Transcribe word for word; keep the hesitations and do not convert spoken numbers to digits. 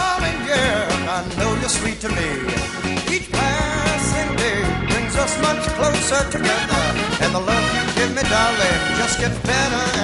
darling, yeah, I know you're sweet to me. Each passing day brings us much closer together, and the love you give me, darling, just gets better